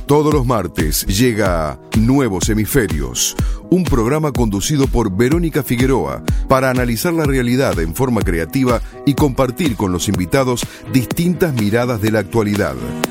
Todos los martes llega Nuevos Hemisferios, un programa conducido por Verónica Figueroa para analizar la realidad en forma creativa y compartir con los invitados distintas miradas de la actualidad.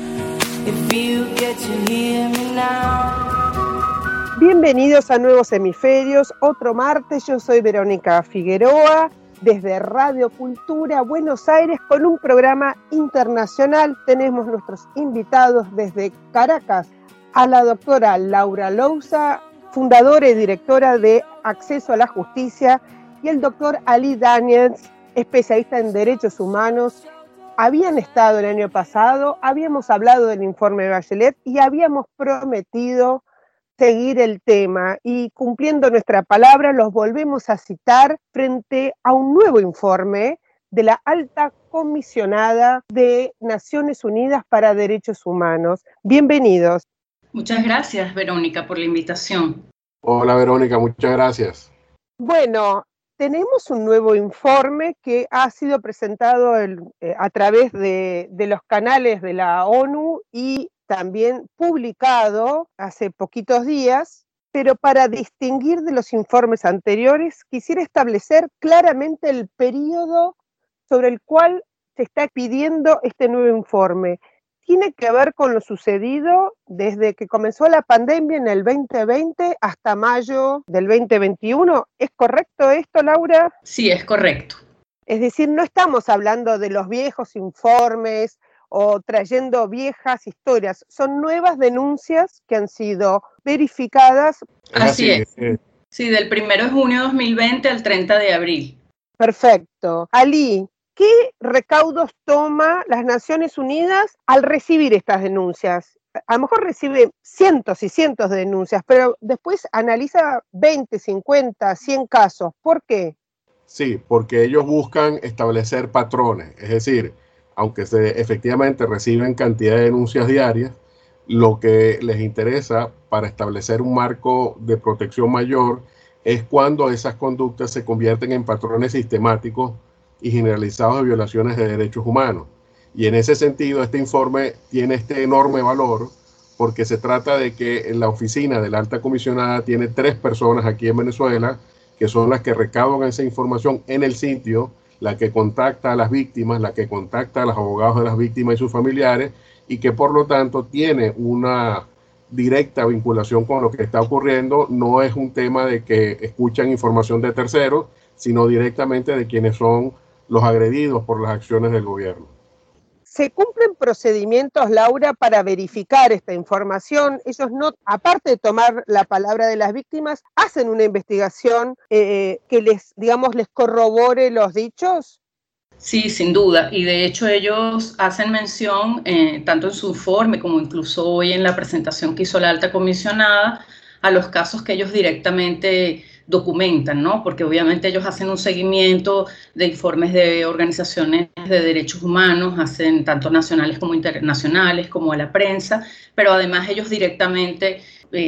Bienvenidos a Nuevos Hemisferios, otro martes. Yo soy Verónica Figueroa, desde Radio Cultura Buenos Aires, con un programa internacional. Tenemos nuestros invitados desde Caracas a la doctora Laura Louza, fundadora y directora de Acceso a la Justicia, y el doctor Ali Daniels, especialista en derechos humanos. Habían estado el año pasado, habíamos hablado del informe de Bachelet y habíamos prometido seguir el tema, y cumpliendo nuestra palabra los volvemos a citar frente a un nuevo informe de la Alta Comisionada de Naciones Unidas para Derechos Humanos. Bienvenidos. Muchas gracias, Verónica, por la invitación. Hola, Verónica, muchas gracias. Bueno, tenemos un nuevo informe que ha sido presentado a través de los canales de la ONU y también publicado hace poquitos días, pero para distinguir de los informes anteriores, quisiera establecer claramente el periodo sobre el cual se está pidiendo este nuevo informe. Tiene que ver con lo sucedido desde que comenzó la pandemia en el 2020 hasta mayo del 2021. ¿Es correcto esto, Laura? Sí, es correcto. Es decir, no estamos hablando de los viejos informes o trayendo viejas historias, son nuevas denuncias que han sido verificadas. Así es. Sí, del 1 de junio de 2020 al 30 de abril. Perfecto. Ali, ¿qué recaudos toma las Naciones Unidas al recibir estas denuncias? A lo mejor recibe cientos y cientos de denuncias, pero después analiza 20, 50, 100 casos. ¿Por qué? Sí, porque ellos buscan establecer patrones, es decir, aunque efectivamente reciben cantidad de denuncias diarias, lo que les interesa para establecer un marco de protección mayor es cuando esas conductas se convierten en patrones sistemáticos y generalizados de violaciones de derechos humanos. Y en ese sentido, este informe tiene este enorme valor porque se trata de que en la oficina de la Alta Comisionada tiene 3 personas aquí en Venezuela que son las que recaudan esa información en el sitio, la que contacta a las víctimas, la que contacta a los abogados de las víctimas y sus familiares, y que por lo tanto tiene una directa vinculación con lo que está ocurriendo. No es un tema de que escuchan información de terceros, sino directamente de quienes son los agredidos por las acciones del gobierno. ¿Se cumplen procedimientos, Laura, para verificar esta información? Ellos no, aparte de tomar la palabra de las víctimas, hacen una investigación que les corrobore los dichos. Sí, sin duda. Y de hecho ellos hacen mención, tanto en su informe como incluso hoy en la presentación que hizo la Alta Comisionada, a los casos que ellos directamente documentan, ¿no? Porque obviamente ellos hacen un seguimiento de informes de organizaciones de derechos humanos, hacen tanto nacionales como internacionales, como a la prensa, pero además ellos directamente,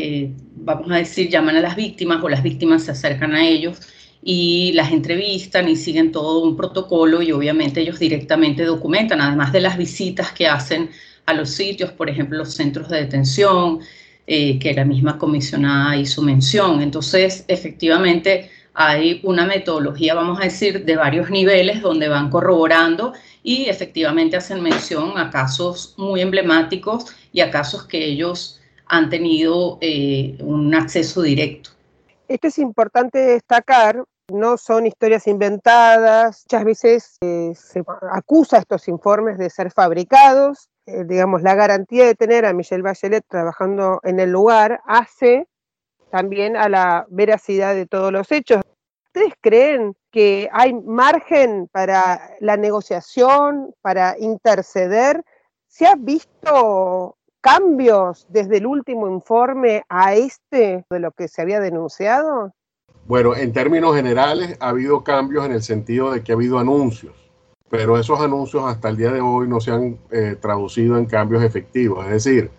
vamos a decir, llaman a las víctimas o las víctimas se acercan a ellos y las entrevistan y siguen todo un protocolo, y obviamente ellos directamente documentan, además de las visitas que hacen a los sitios, por ejemplo, los centros de detención, que la misma comisionada hizo mención. Entonces, efectivamente, hay una metodología, vamos a decir, de varios niveles donde van corroborando y efectivamente hacen mención a casos muy emblemáticos y a casos que ellos han tenido un acceso directo. Esto es importante destacar, no son historias inventadas. Muchas veces se acusa a estos informes de ser fabricados. La garantía de tener a Michelle Bachelet trabajando en el lugar hace también a la veracidad de todos los hechos. ¿Ustedes creen que hay margen para la negociación, para interceder? ¿Se han visto cambios desde el último informe a de lo que se había denunciado? Bueno, en términos generales ha habido cambios en el sentido de que ha habido anuncios, pero esos anuncios hasta el día de hoy no se han traducido en cambios efectivos. Es decir,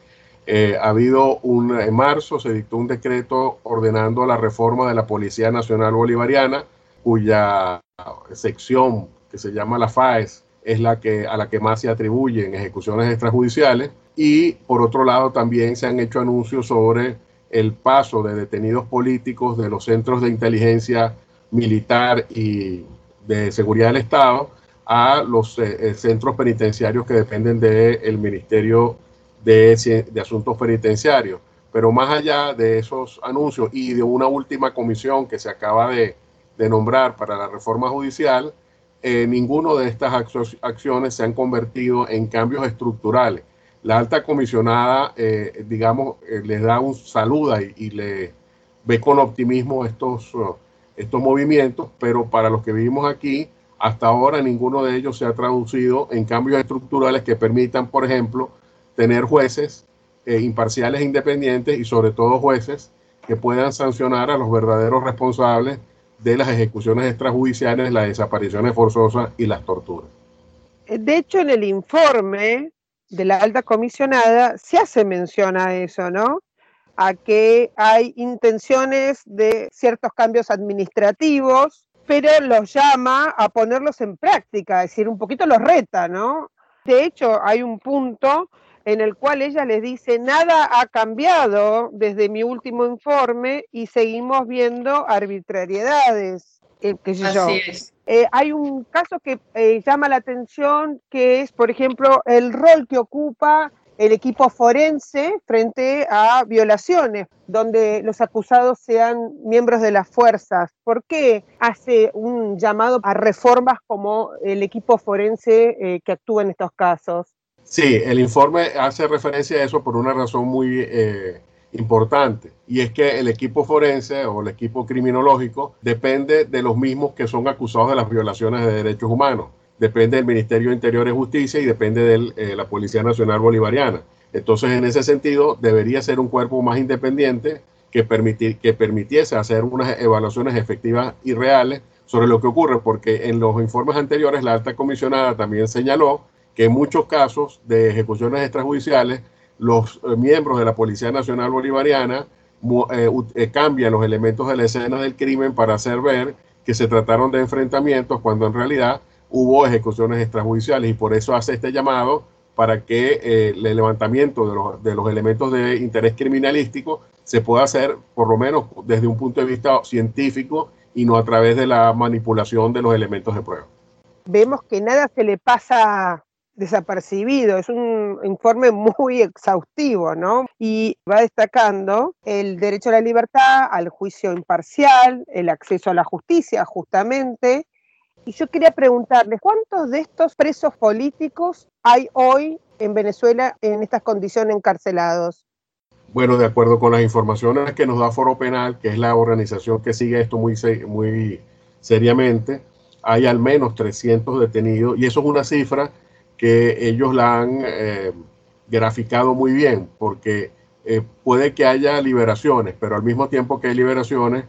en marzo se dictó un decreto ordenando la reforma de la Policía Nacional Bolivariana, cuya sección, que se llama la FAES, es a la que más se atribuyen ejecuciones extrajudiciales, y por otro lado también se han hecho anuncios sobre el paso de detenidos políticos de los centros de inteligencia militar y de seguridad del Estado a los centros penitenciarios que dependen del Ministerio de Asuntos Penitenciarios. Pero más allá de esos anuncios y de una última comisión que se acaba de nombrar para la reforma judicial, ninguno de estas acciones se han convertido en cambios estructurales. La alta comisionada, les da un saludo y le ve con optimismo estos movimientos, pero para los que vivimos aquí, hasta ahora ninguno de ellos se ha traducido en cambios estructurales que permitan, por ejemplo, tener jueces imparciales e independientes y sobre todo jueces que puedan sancionar a los verdaderos responsables de las ejecuciones extrajudiciales, las desapariciones forzosas y las torturas. De hecho, en el informe de la alta comisionada se hace mención a eso, ¿no? A que hay intenciones de ciertos cambios administrativos, pero los llama a ponerlos en práctica, es decir, un poquito los reta, ¿no? De hecho, hay un punto en el cual ella les dice, nada ha cambiado desde mi último informe y seguimos viendo arbitrariedades. Así es. Hay un caso que llama la atención, que es, por ejemplo, el rol que ocupa el equipo forense frente a violaciones, donde los acusados sean miembros de las fuerzas. ¿Por qué hace un llamado a reformas como el equipo forense que actúa en estos casos? Sí, el informe hace referencia a eso por una razón muy importante, y es que el equipo forense o el equipo criminológico depende de los mismos que son acusados de las violaciones de derechos humanos. Depende del Ministerio de Interior y Justicia y depende de la Policía Nacional Bolivariana. Entonces, en ese sentido, debería ser un cuerpo más independiente que permitiese hacer unas evaluaciones efectivas y reales sobre lo que ocurre, porque en los informes anteriores la alta comisionada también señaló que en muchos casos de ejecuciones extrajudiciales los miembros de la Policía Nacional Bolivariana cambian los elementos de la escena del crimen para hacer ver que se trataron de enfrentamientos cuando en realidad hubo ejecuciones extrajudiciales, y por eso hace este llamado para que el levantamiento de los elementos de interés criminalístico se pueda hacer por lo menos desde un punto de vista científico y no a través de la manipulación de los elementos de prueba. Vemos que nada se le pasa desapercibido, es un informe muy exhaustivo, ¿no? Y va destacando el derecho a la libertad, al juicio imparcial, el acceso a la justicia, justamente. Y yo quería preguntarles, ¿cuántos de estos presos políticos hay hoy en Venezuela en estas condiciones encarcelados? Bueno, de acuerdo con las informaciones que nos da Foro Penal, que es la organización que sigue esto muy seriamente, hay al menos 300 detenidos, y eso es una cifra que ellos la han graficado muy bien, porque puede que haya liberaciones, pero al mismo tiempo que hay liberaciones,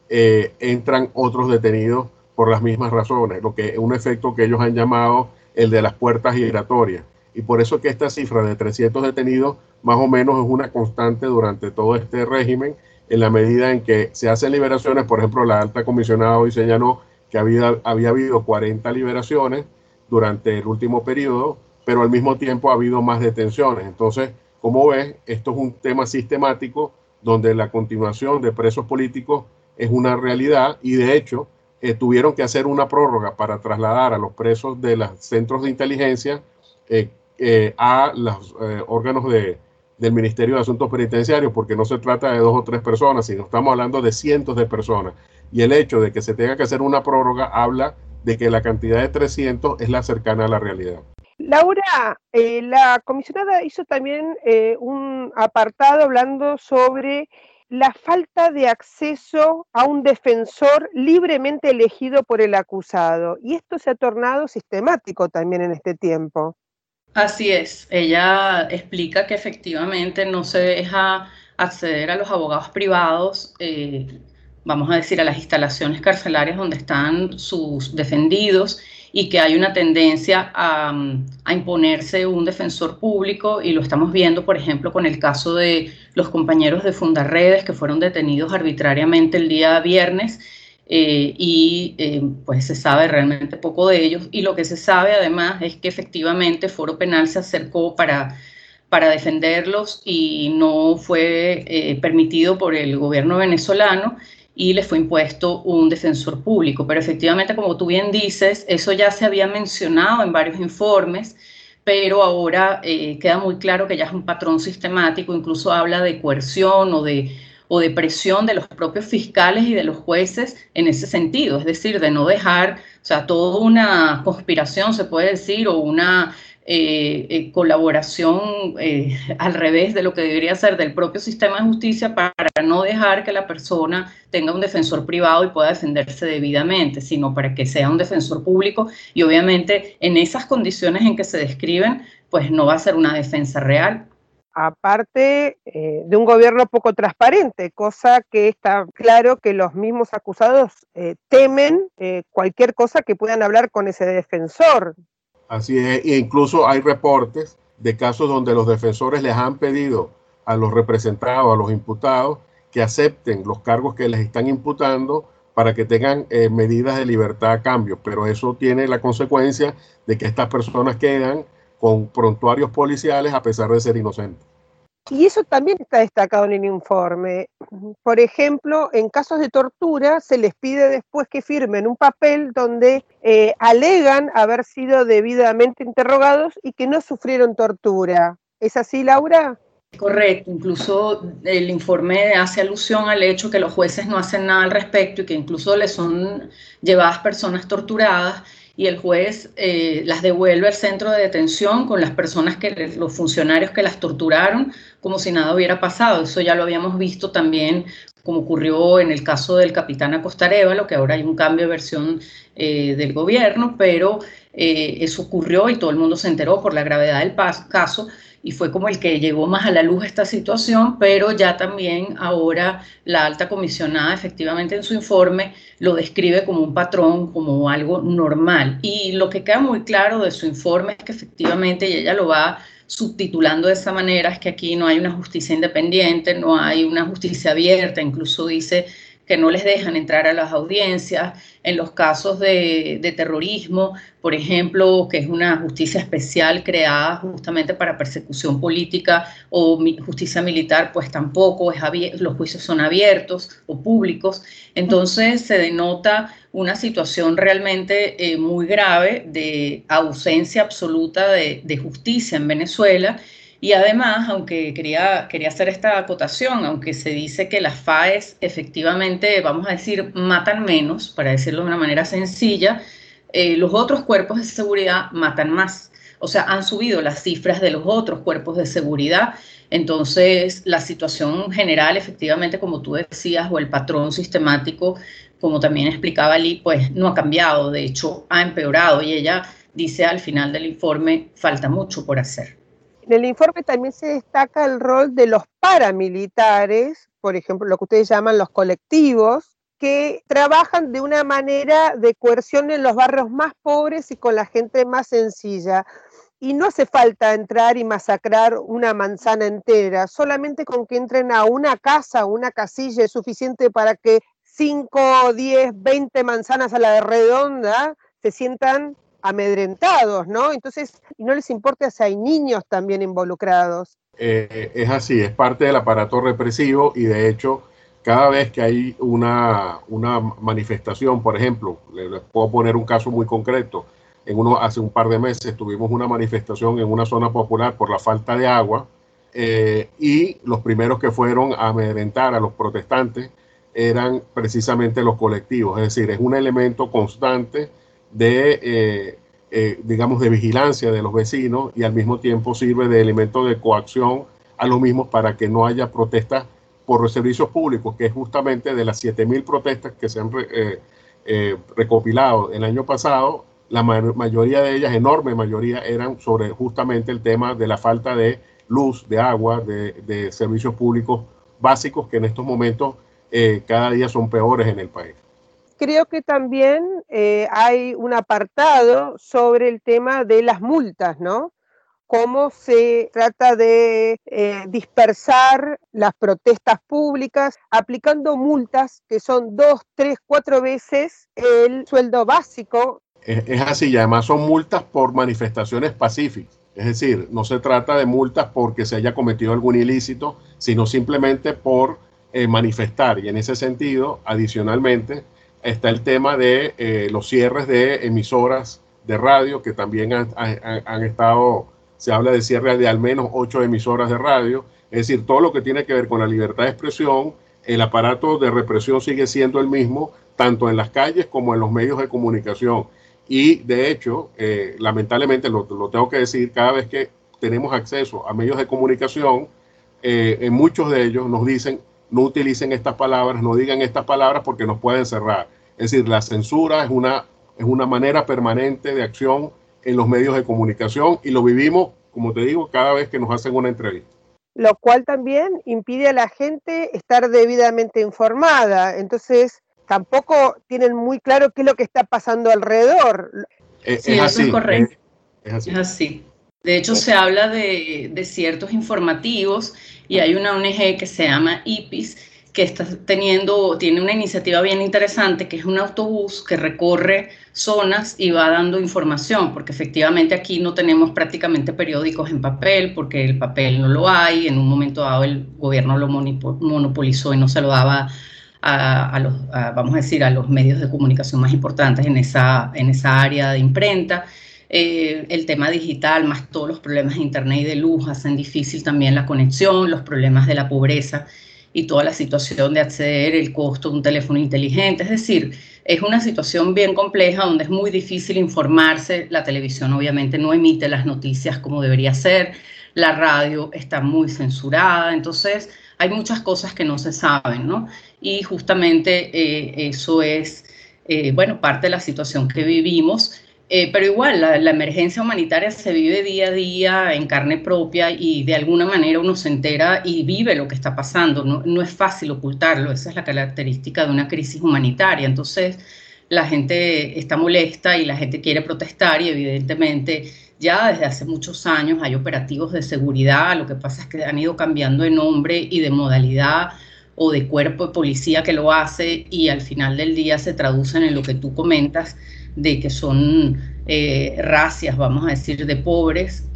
entran otros detenidos por las mismas razones, lo que es un efecto que ellos han llamado el de las puertas giratorias. Y por eso que esta cifra de 300 detenidos más o menos es una constante durante todo este régimen, en la medida en que se hacen liberaciones. Por ejemplo, la alta comisionada hoy señaló que había habido 40 liberaciones durante el último periodo, pero al mismo tiempo ha habido más detenciones. Entonces, como ves, esto es un tema sistemático donde la continuación de presos políticos es una realidad, y de hecho tuvieron que hacer una prórroga para trasladar a los presos de los centros de inteligencia a los órganos del Ministerio de Asuntos Penitenciarios, porque no se trata de 2 o 3 personas, sino estamos hablando de cientos de personas. Y el hecho de que se tenga que hacer una prórroga habla de que la cantidad de 300 es la cercana a la realidad. Laura, la comisionada hizo también un apartado hablando sobre la falta de acceso a un defensor libremente elegido por el acusado, y esto se ha tornado sistemático también en este tiempo. Así es, ella explica que efectivamente no se deja acceder a los abogados privados, vamos a decir, a las instalaciones carcelarias donde están sus defendidos, y que hay una tendencia a imponerse un defensor público, y lo estamos viendo, por ejemplo, con el caso de los compañeros de Fundarredes que fueron detenidos arbitrariamente el día viernes, pues se sabe realmente poco de ellos, y lo que se sabe además es que efectivamente Foro Penal se acercó para para defenderlos y no fue permitido por el gobierno venezolano y les fue impuesto un defensor público. Pero efectivamente, como tú bien dices, eso ya se había mencionado en varios informes, pero ahora queda muy claro que ya es un patrón sistemático, incluso habla de coerción o de presión de los propios fiscales y de los jueces en ese sentido, es decir, de no dejar, o sea, toda una conspiración, se puede decir, o una colaboración al revés de lo que debería ser del propio sistema de justicia para no dejar que la persona tenga un defensor privado y pueda defenderse debidamente, sino para que sea un defensor público y obviamente en esas condiciones en que se describen, pues no va a ser una defensa real. Aparte de un gobierno poco transparente, cosa que está claro que los mismos acusados temen cualquier cosa que puedan hablar con ese defensor. Así es, e incluso hay reportes de casos donde los defensores les han pedido a los representados, a los imputados, que acepten los cargos que les están imputando para que tengan medidas de libertad a cambio, pero eso tiene la consecuencia de que estas personas quedan con prontuarios policiales a pesar de ser inocentes. Y eso también está destacado en el informe. Por ejemplo, en casos de tortura se les pide después que firmen un papel donde alegan haber sido debidamente interrogados y que no sufrieron tortura. ¿Es así, Laura? Correcto, incluso el informe hace alusión al hecho que los jueces no hacen nada al respecto y que incluso les son llevadas personas torturadas y el juez las devuelve al centro de detención con las personas los funcionarios que las torturaron como si nada hubiera pasado. Eso ya lo habíamos visto también como ocurrió en el caso del capitán Acosta Arévalo, que ahora hay un cambio de versión del gobierno, pero eso ocurrió y todo el mundo se enteró por la gravedad del caso y fue como el que llegó más a la luz esta situación, pero ya también ahora la alta comisionada efectivamente en su informe lo describe como un patrón, como algo normal. Y lo que queda muy claro de su informe es que efectivamente, y ella lo va subtitulando de esa manera, es que aquí no hay una justicia independiente, no hay una justicia abierta, incluso dice que no les dejan entrar a las audiencias, en los casos de terrorismo, por ejemplo, que es una justicia especial creada justamente para persecución política o justicia militar, pues tampoco los juicios son abiertos o públicos. Entonces se denota una situación realmente muy grave de ausencia absoluta de justicia en Venezuela. Y además, aunque quería hacer esta acotación, aunque se dice que las FAES efectivamente, vamos a decir, matan menos, para decirlo de una manera sencilla, los otros cuerpos de seguridad matan más. O sea, han subido las cifras de los otros cuerpos de seguridad. Entonces, la situación general, efectivamente, como tú decías, o el patrón sistemático, como también explicaba Lee, pues no ha cambiado. De hecho, ha empeorado. Y ella dice al final del informe, falta mucho por hacer. En el informe también se destaca el rol de los paramilitares, por ejemplo, lo que ustedes llaman los colectivos, que trabajan de una manera de coerción en los barrios más pobres y con la gente más sencilla. Y no hace falta entrar y masacrar una manzana entera, solamente con que entren a una casa, una casilla es suficiente para que 5, 10, 20 manzanas a la redonda se sientan amedrentados, ¿no? Entonces, y no les importa si hay niños también involucrados. Es así, es parte del aparato represivo y de hecho, cada vez que hay una manifestación, por ejemplo, les puedo poner un caso muy concreto, hace un par de meses tuvimos una manifestación en una zona popular por la falta de agua y los primeros que fueron a amedrentar a los protestantes eran precisamente los colectivos, es decir, es un elemento constante de, digamos, de vigilancia de los vecinos y al mismo tiempo sirve de elemento de coacción a los mismos para que no haya protestas por los servicios públicos, que es justamente de las 7.000 protestas que se han recopilado el año pasado, la mayoría de ellas, enorme mayoría, eran sobre justamente el tema de la falta de luz, de agua, de servicios públicos básicos que en estos momentos cada día son peores en el país. Creo que también hay un apartado sobre el tema de las multas, ¿no? Cómo se trata de dispersar las protestas públicas aplicando multas que son 2, 3, 4 veces el sueldo básico. Es así, y además son multas por manifestaciones pacíficas. Es decir, no se trata de multas porque se haya cometido algún ilícito, sino simplemente por manifestar. Y en ese sentido, adicionalmente, está el tema de los cierres de emisoras de radio, que también han estado, se habla de cierre de al menos 8 emisoras de radio. Es decir, todo lo que tiene que ver con la libertad de expresión, el aparato de represión sigue siendo el mismo, tanto en las calles como en los medios de comunicación. Y de hecho, lamentablemente, lo tengo que decir, cada vez que tenemos acceso a medios de comunicación, en muchos de ellos nos dicen, no utilicen estas palabras, no digan estas palabras porque nos pueden cerrar. Es decir, la censura es una manera permanente de acción en los medios de comunicación y lo vivimos, como te digo, cada vez que nos hacen una entrevista. Lo cual también impide a la gente estar debidamente informada. Entonces, tampoco tienen muy claro qué es lo que está pasando alrededor. Sí, eso es correcto. Es así. De hecho, se habla de ciertos informativos y hay una ONG que se llama IPIS que tiene una iniciativa bien interesante, que es un autobús que recorre zonas y va dando información, porque efectivamente aquí no tenemos prácticamente periódicos en papel, porque el papel no lo hay, en un momento dado el gobierno lo monopolizó y no se lo daba vamos a decir, a los medios de comunicación más importantes en esa área de imprenta. El tema digital, más todos los problemas de internet y de luz, hacen difícil también la conexión, los problemas de la pobreza y toda la situación de acceder, el costo de un teléfono inteligente. Es decir, es una situación bien compleja donde es muy difícil informarse. La televisión obviamente no emite las noticias como debería ser, la radio está muy censurada, entonces hay muchas cosas que no se saben, ¿no? Y justamente eso es, bueno, parte de la situación que vivimos. Pero igual, la emergencia humanitaria se vive día a día en carne propia y de alguna manera uno se entera y vive lo que está pasando. No es fácil ocultarlo, esa es la característica de una crisis humanitaria. Entonces, la gente está molesta y la gente quiere protestar y evidentemente ya desde hace muchos años hay operativos de seguridad. Lo que pasa es que han ido cambiando de nombre y de modalidad o de cuerpo de policía que lo hace y al final del día se traducen en lo que tú comentas, de que son racias, vamos a decir, de pobres,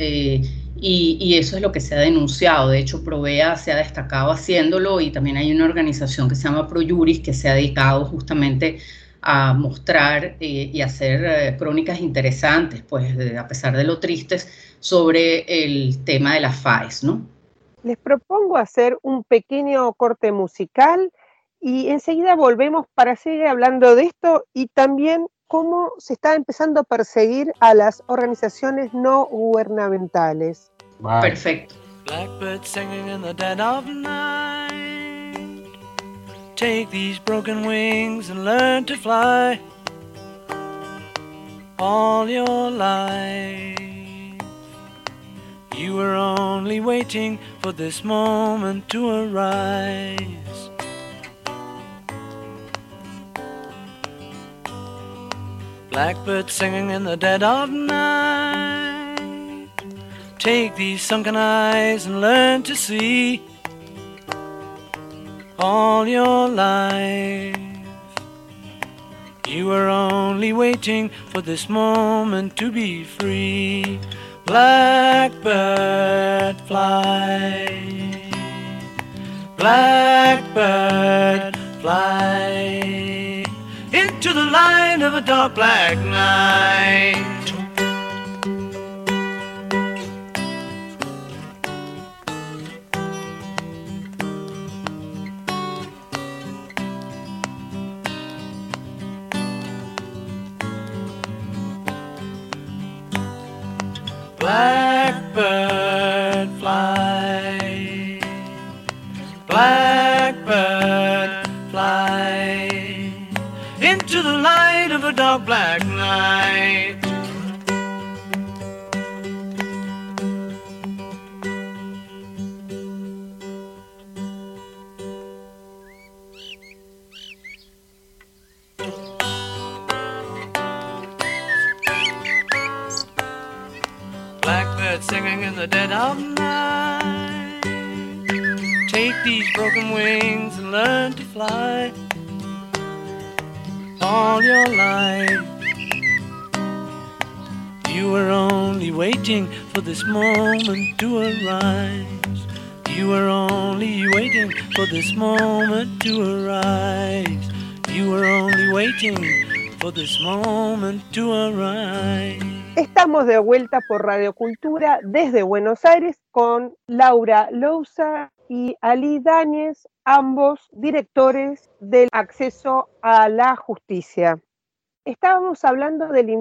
y eso es lo que se ha denunciado. De hecho, Provea se ha destacado haciéndolo y también hay una organización que se llama ProJuris que se ha dedicado justamente a mostrar y hacer crónicas interesantes, pues a pesar de lo tristes, sobre el tema de las FAES, ¿no? Les propongo hacer un pequeño corte musical y enseguida volvemos para seguir hablando de esto y también cómo se está empezando a perseguir a las organizaciones no gubernamentales. Bye. Perfecto. Blackbird singing in the dead of night. Take these broken wings and learn to fly. All your life you were only waiting for this moment to arise. Blackbird singing in the dead of night. Take these sunken eyes and learn to see. All your life you were only waiting for this moment to be free. Blackbird fly. Blackbird fly into the light of a dark black night. Blackbird fly. Blackbird fly into the light of a dark black night. Blackbird singing in the dead of night. Take these broken wings and learn to fly. All your life You were only waiting for this moment to arise. You were only waiting for this moment to arise. You were only waiting for this moment to arise. Estamos de vuelta por Radio Cultura desde Buenos Aires con Laura Louza y Ali Dáñez, ambos directores del acceso a la justicia. Estábamos hablando del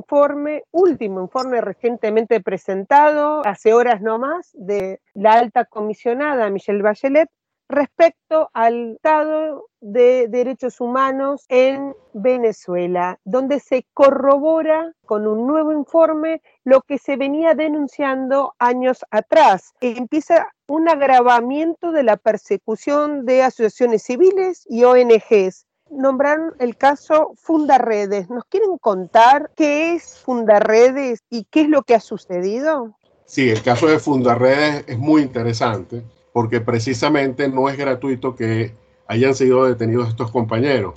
último informe recientemente presentado, hace horas no más, de la alta comisionada Michelle Bachelet respecto al estado de derechos humanos en Venezuela, donde se corrobora con un nuevo informe lo que se venía denunciando años atrás. Empieza un agravamiento de la persecución de asociaciones civiles y ONGs. Nombraron el caso Fundaredes. ¿Nos quieren contar qué es Fundaredes y qué es lo que ha sucedido? Sí, el caso de Fundaredes es muy interesante porque precisamente no es gratuito que hayan sido detenidos estos compañeros.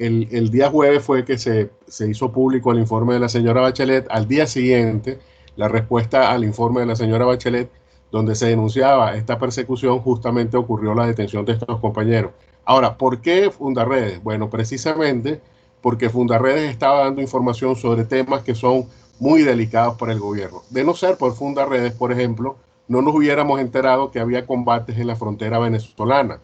El día jueves fue que se hizo público el informe de la señora Bachelet. Al día siguiente, la respuesta al informe de la señora Bachelet, donde se denunciaba esta persecución, justamente ocurrió la detención de estos compañeros. Ahora, ¿por qué Fundaredes? Bueno, precisamente porque Fundaredes estaba dando información sobre temas que son muy delicados para el gobierno. De no ser por Fundaredes, por ejemplo, no nos hubiéramos enterado que había combates en la frontera venezolana,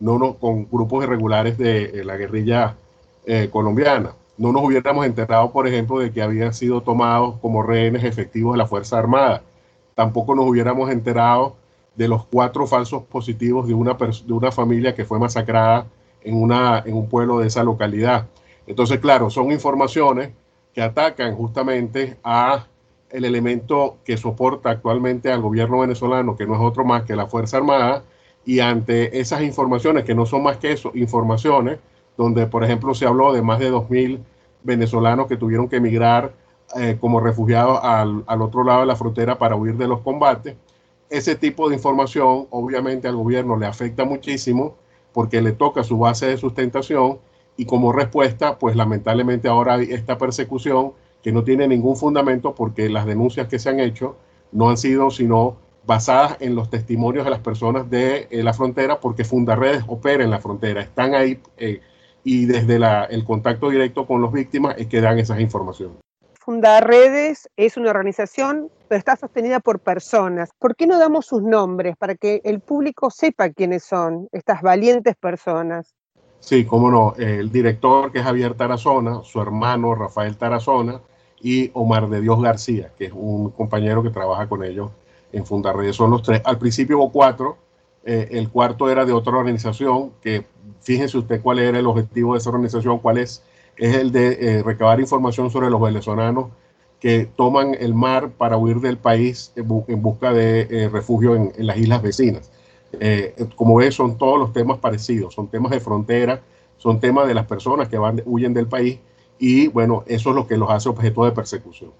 con grupos irregulares de la guerrilla colombiana. No nos hubiéramos enterado, por ejemplo, de que habían sido tomados como rehenes efectivos de la Fuerza Armada. Tampoco nos hubiéramos enterado de los 4 falsos positivos de una familia que fue masacrada en un pueblo de esa localidad. Entonces, claro, son informaciones que atacan justamente a el elemento que soporta actualmente al gobierno venezolano, que no es otro más que la Fuerza Armada, y ante esas informaciones, que no son más que eso, informaciones donde, por ejemplo, se habló de más de 2.000 venezolanos que tuvieron que emigrar como refugiados al otro lado de la frontera para huir de los combates. Ese tipo de información, obviamente, al gobierno le afecta muchísimo porque le toca su base de sustentación y como respuesta, pues lamentablemente ahora hay esta persecución que no tiene ningún fundamento porque las denuncias que se han hecho no han sido sino basadas en los testimonios de las personas de la frontera, porque Fundaredes opera en la frontera, están ahí y desde el contacto directo con las víctimas es que dan esas informaciones. Fundaredes es una organización, pero está sostenida por personas. ¿Por qué no damos sus nombres para que el público sepa quiénes son estas valientes personas? Sí, cómo no. El director, que es Javier Tarazona, su hermano Rafael Tarazona y Omar de Dios García, que es un compañero que trabaja con ellos en Fundaredes. Son los 3. Al principio hubo 4. El cuarto era de otra organización, que fíjense usted cuál era el objetivo de esa organización, cuál es el de recabar información sobre los venezolanos que toman el mar para huir del país en busca de refugio en las islas vecinas. Como ves, son todos los temas parecidos, son temas de frontera, son temas de las personas que huyen del país y bueno, eso es lo que los hace objeto de persecución.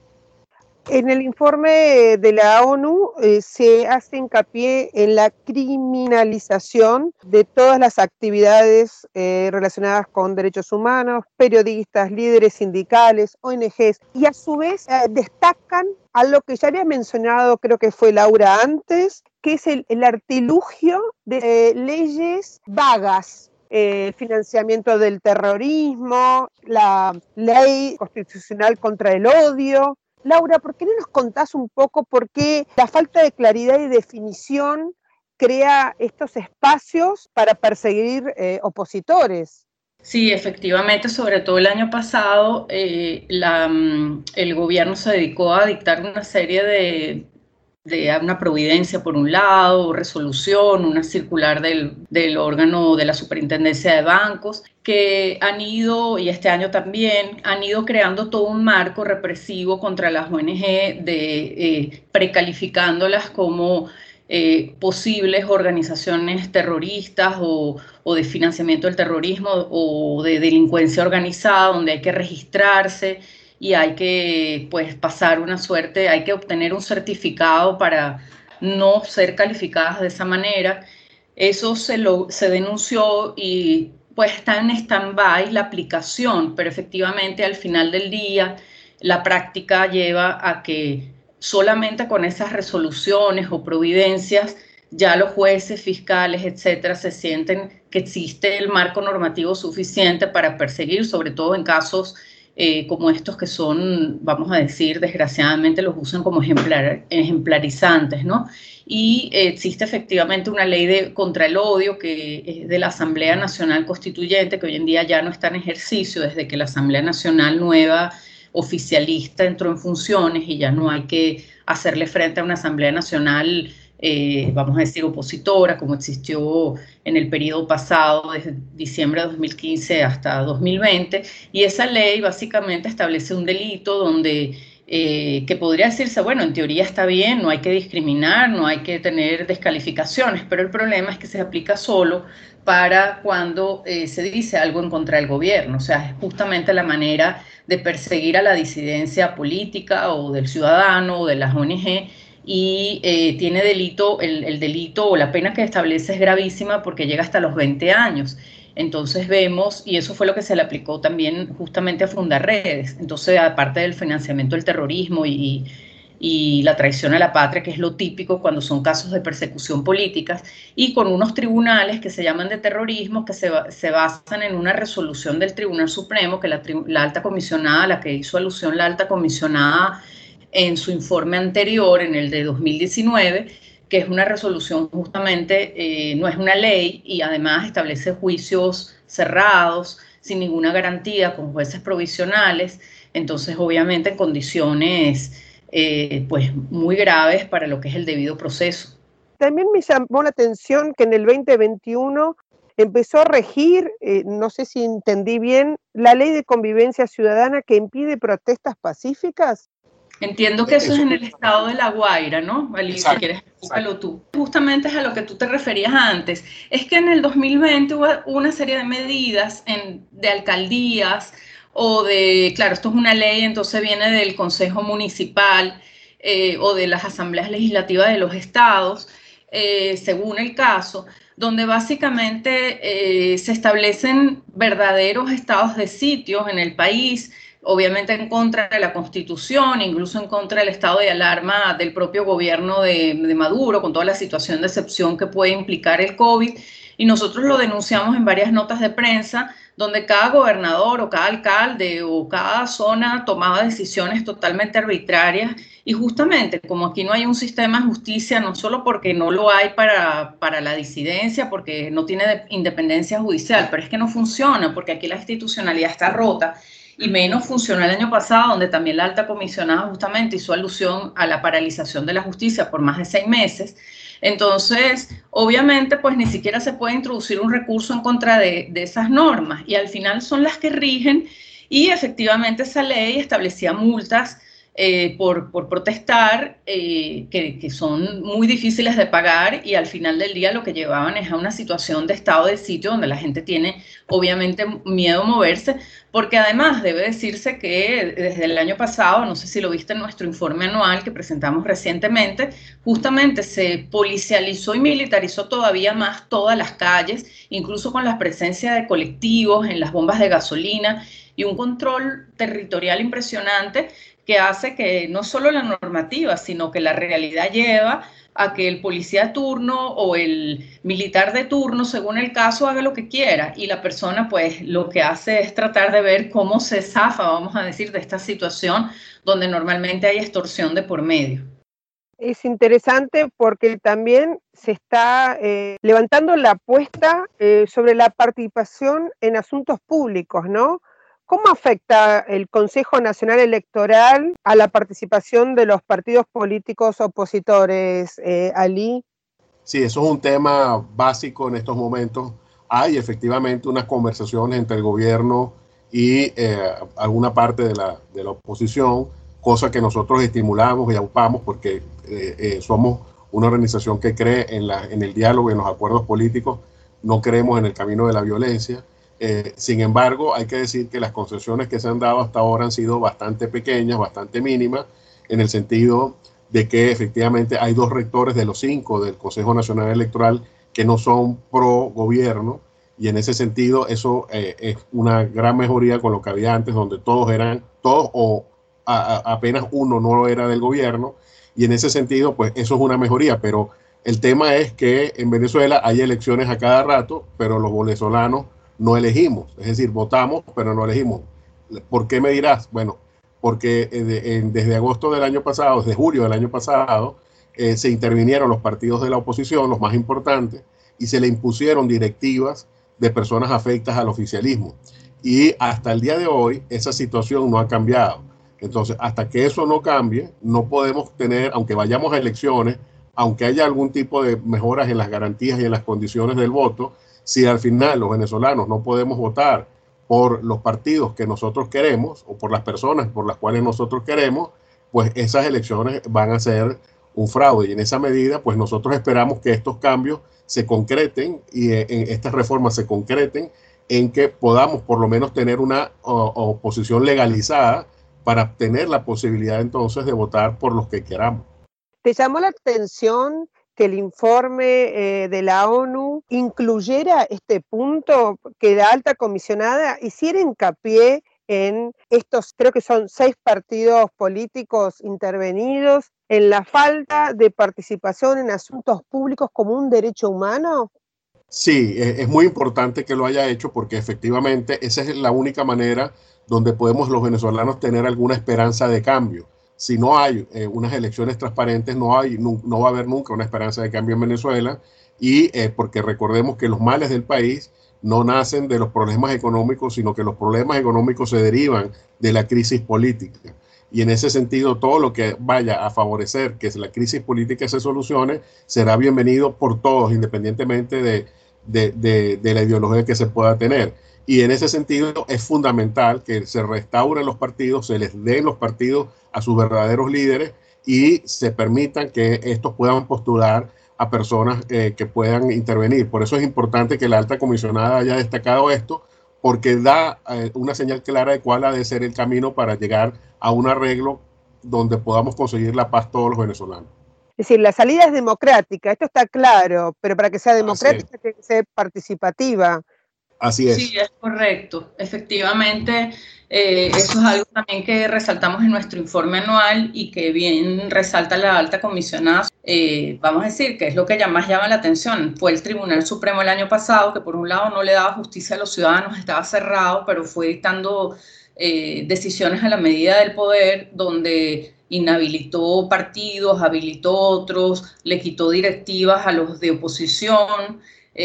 En el informe de la ONU se hace hincapié en la criminalización de todas las actividades relacionadas con derechos humanos, periodistas, líderes sindicales, ONGs, y a su vez destacan a lo que ya había mencionado, creo que fue Laura antes, que es el artilugio de leyes vagas. El financiamiento del terrorismo, la ley constitucional contra el odio. Laura, ¿por qué no nos contás un poco por qué la falta de claridad y definición crea estos espacios para perseguir opositores? Sí, efectivamente, sobre todo el año pasado, el gobierno se dedicó a dictar una serie de una providencia por un lado, resolución, una circular del órgano de la superintendencia de bancos, que han ido, y este año también, han ido creando todo un marco represivo contra las ONG, precalificándolas como posibles organizaciones terroristas o de financiamiento del terrorismo o de delincuencia organizada, donde hay que registrarse y hay que pasar una suerte, hay que obtener un certificado para no ser calificadas de esa manera. Eso se denunció y está en stand-by la aplicación, pero efectivamente al final del día la práctica lleva a que solamente con esas resoluciones o providencias ya los jueces, fiscales, etcétera, se sienten que existe el marco normativo suficiente para perseguir, sobre todo en casos como estos que son, vamos a decir, desgraciadamente los usan como ejemplarizantes, ¿no? Y existe efectivamente una ley contra el odio que es de la Asamblea Nacional Constituyente, que hoy en día ya no está en ejercicio desde que la Asamblea Nacional nueva oficialista entró en funciones y ya no hay que hacerle frente a una Asamblea Nacional, vamos a decir, opositora, como existió en el periodo pasado, desde diciembre de 2015 hasta 2020, y esa ley básicamente establece un delito donde que podría decirse, bueno, en teoría está bien, no hay que discriminar, no hay que tener descalificaciones, pero el problema es que se aplica solo para cuando se dice algo en contra del gobierno, o sea, es justamente la manera de perseguir a la disidencia política o del ciudadano o de las ONG, y tiene delito, el delito o la pena que establece es gravísima porque llega hasta los 20 años. Entonces vemos, y eso fue lo que se le aplicó también justamente a Fundarredes. Entonces, aparte del financiamiento del terrorismo y la traición a la patria, que es lo típico cuando son casos de persecución política, y con unos tribunales que se llaman de terrorismo, que se basan en una resolución del Tribunal Supremo, que la alta comisionada, a la que hizo alusión la alta comisionada en su informe anterior, en el de 2019, que es una resolución justamente, no es una ley, y además establece juicios cerrados, sin ninguna garantía, con jueces provisionales, entonces obviamente en condiciones pues muy graves para lo que es el debido proceso. También me llamó la atención que en el 2021 empezó a regir, no sé si entendí bien, la ley de convivencia ciudadana que impide protestas pacíficas. Entiendo que eso es en el estado de La Guaira, ¿no? Ali, si quieres, búscalo tú. Justamente es a lo que tú te referías antes. Es que en el 2020 hubo una serie de medidas de alcaldías o de, claro, esto es una ley, entonces viene del Consejo Municipal o de las asambleas legislativas de los estados, según el caso, donde básicamente se establecen verdaderos estados de sitio en el país, obviamente en contra de la Constitución, incluso en contra del estado de alarma del propio gobierno de Maduro, con toda la situación de excepción que puede implicar el COVID. Y nosotros lo denunciamos en varias notas de prensa, donde cada gobernador o cada alcalde o cada zona tomaba decisiones totalmente arbitrarias. Y justamente, como aquí no hay un sistema de justicia, no solo porque no lo hay para la disidencia, porque no tiene independencia judicial, pero es que no funciona, porque aquí la institucionalidad está rota. Y menos funcionó el año pasado, donde también la alta comisionada justamente hizo alusión a la paralización de la justicia por más de 6 meses. Entonces, obviamente, pues ni siquiera se puede introducir un recurso en contra de esas normas, y al final son las que rigen, y efectivamente esa ley establecía multas por protestar, que son muy difíciles de pagar, y al final del día lo que llevaban es a una situación de estado de sitio donde la gente tiene obviamente miedo a moverse, porque además debe decirse que desde el año pasado, no sé si lo viste en nuestro informe anual que presentamos recientemente, justamente se policializó y militarizó todavía más todas las calles, incluso con la presencia de colectivos en las bombas de gasolina y un control territorial impresionante, que hace que no solo la normativa, sino que la realidad lleva a que el policía de turno o el militar de turno, según el caso, haga lo que quiera, y la persona pues lo que hace es tratar de ver cómo se zafa, vamos a decir, de esta situación donde normalmente hay extorsión de por medio. Es interesante porque también se está levantando la apuesta sobre la participación en asuntos públicos, ¿no? ¿Cómo afecta el Consejo Nacional Electoral a la participación de los partidos políticos opositores, Ali? Sí, eso es un tema básico en estos momentos. Hay efectivamente unas conversaciones entre el gobierno y alguna parte de la oposición, cosa que nosotros estimulamos y aupamos porque somos una organización que cree en el diálogo y en los acuerdos políticos, no creemos en el camino de la violencia. Sin embargo, hay que decir que las concesiones que se han dado hasta ahora han sido bastante pequeñas, bastante mínimas, en el sentido de que efectivamente hay 2 rectores de los 5 del Consejo Nacional Electoral que no son pro gobierno, y en ese sentido eso es una gran mejoría con lo que había antes, donde todos o apenas uno no era del gobierno, y en ese sentido, pues eso es una mejoría, pero el tema es que en Venezuela hay elecciones a cada rato, pero los venezolanos no elegimos, es decir, votamos, pero no elegimos. ¿Por qué me dirás? Bueno, porque desde agosto del año pasado, desde julio del año pasado, se intervinieron los partidos de la oposición, los más importantes, y se le impusieron directivas de personas afectas al oficialismo. Y hasta el día de hoy esa situación no ha cambiado. Entonces, hasta que eso no cambie, no podemos tener, aunque vayamos a elecciones, aunque haya algún tipo de mejoras en las garantías y en las condiciones del voto, si al final los venezolanos no podemos votar por los partidos que nosotros queremos o por las personas por las cuales nosotros queremos, pues esas elecciones van a ser un fraude. Y en esa medida, pues nosotros esperamos que estos cambios se concreten y estas reformas se concreten en que podamos por lo menos tener una oposición legalizada para tener la posibilidad entonces de votar por los que queramos. ¿Te llamó la atención que el informe de la ONU incluyera este punto, que la alta comisionada hiciera hincapié en estos, creo que son 6 partidos políticos intervenidos, en la falta de participación en asuntos públicos como un derecho humano? Sí, es muy importante que lo haya hecho porque efectivamente esa es la única manera donde podemos los venezolanos tener alguna esperanza de cambio. Si no hay unas elecciones transparentes, no va a haber nunca una esperanza de cambio en Venezuela, y porque recordemos que los males del país no nacen de los problemas económicos, sino que los problemas económicos se derivan de la crisis política. Y en ese sentido, todo lo que vaya a favorecer que la crisis política se solucione será bienvenido por todos, independientemente de la ideología que se pueda tener. Y en ese sentido es fundamental que se restauren los partidos, se les den los partidos a sus verdaderos líderes y se permitan que estos puedan postular a personas que puedan intervenir. Por eso es importante que la alta comisionada haya destacado esto, porque da una señal clara de cuál ha de ser el camino para llegar a un arreglo donde podamos conseguir la paz todos los venezolanos. Es decir, la salida es democrática, esto está claro, pero para que sea democrática tiene que ser participativa. Así es. Sí, es correcto. Efectivamente, eso es algo también que resaltamos en nuestro informe anual y que bien resalta la alta comisionada. Vamos a decir que es lo que más llama la atención. Fue el Tribunal Supremo el año pasado, que por un lado no le daba justicia a los ciudadanos, estaba cerrado, pero fue dictando decisiones a la medida del poder, donde inhabilitó partidos, habilitó otros, le quitó directivas a los de oposición,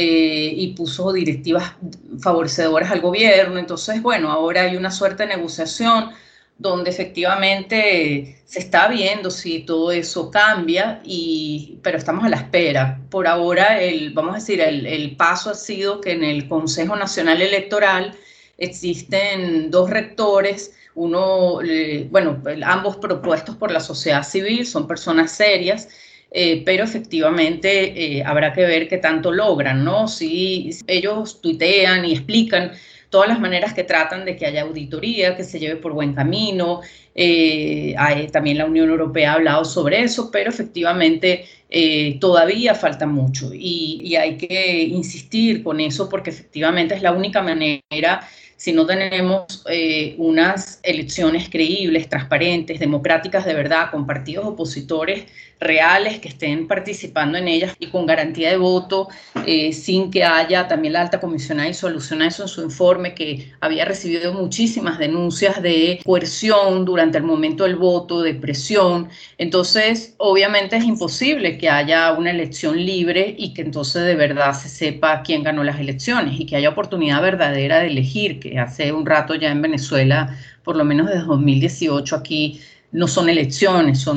y puso directivas favorecedoras al gobierno. Entonces, bueno, ahora hay una suerte de negociación donde efectivamente se está viendo si todo eso cambia, pero estamos a la espera. Por ahora, vamos a decir, el paso ha sido que en el Consejo Nacional Electoral existen 2 rectores, uno, ambos propuestos por la sociedad civil, son personas serias, pero efectivamente habrá que ver qué tanto logran, ¿no? Si ellos tuitean y explican todas las maneras que tratan de que haya auditoría, que se lleve por buen camino. También la Unión Europea ha hablado sobre eso, pero efectivamente todavía falta mucho y hay que insistir con eso porque efectivamente es la única manera. Si no tenemos unas elecciones creíbles, transparentes, democráticas de verdad, con partidos opositores reales que estén participando en ellas y con garantía de voto, sin que haya, también la alta comisionada y soluciona eso en su informe, que había recibido muchísimas denuncias de coerción durante el momento del voto, de presión. Entonces, obviamente es imposible que haya una elección libre y que entonces de verdad se sepa quién ganó las elecciones y que haya oportunidad verdadera de elegir, que hace un rato ya en Venezuela, por lo menos desde 2018 aquí, no son elecciones, son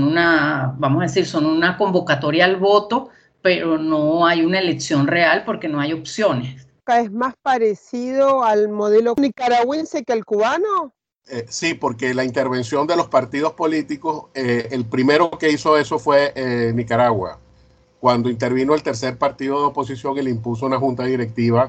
son una convocatoria al voto, pero no hay una elección real porque no hay opciones. ¿Es más parecido al modelo nicaragüense que al cubano? Sí, porque la intervención de los partidos políticos, el primero que hizo eso fue Nicaragua, cuando intervino el tercer partido de oposición y le impuso una junta directiva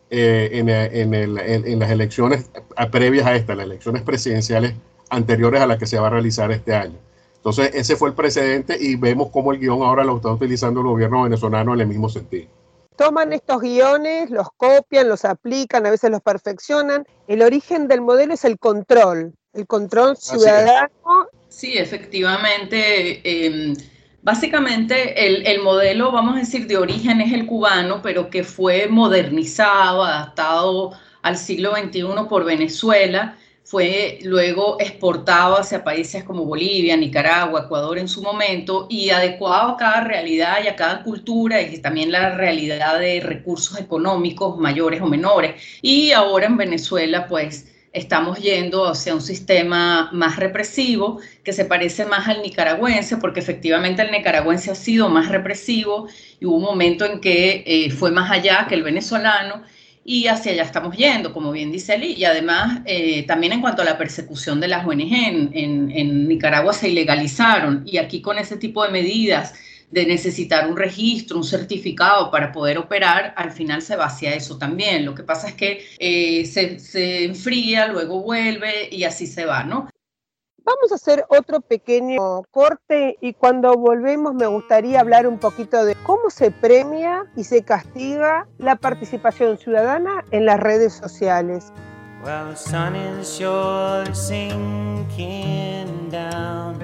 en las elecciones previas a las elecciones presidenciales anteriores a la que se va a realizar este año. Entonces ese fue el precedente y vemos cómo el guión ahora lo está utilizando el gobierno venezolano en el mismo sentido. Toman estos guiones, los copian, los aplican, a veces los perfeccionan. El origen del modelo es el control El control ciudadano. Sí, efectivamente. Básicamente el modelo, vamos a decir, de origen es el cubano, pero que fue modernizado, adaptado al siglo XXI por Venezuela, fue luego exportado hacia países como Bolivia, Nicaragua, Ecuador en su momento, y adecuado a cada realidad y a cada cultura, y también la realidad de recursos económicos mayores o menores. Y ahora en Venezuela, pues, estamos yendo hacia un sistema más represivo, que se parece más al nicaragüense, porque efectivamente el nicaragüense ha sido más represivo y hubo un momento en que fue más allá que el venezolano, y hacia allá estamos yendo, como bien dice Ali. Y además, también en cuanto a la persecución de las ONG, en Nicaragua se ilegalizaron, y aquí con ese tipo de medidas de necesitar un registro, un certificado para poder operar, al final se va hacia eso también. Lo que pasa es que se enfría, luego vuelve y así se va, ¿no? Vamos a hacer otro pequeño corte y cuando volvemos me gustaría hablar un poquito de cómo se premia y se castiga la participación ciudadana en las redes sociales. Well, the sun is surely sinking down,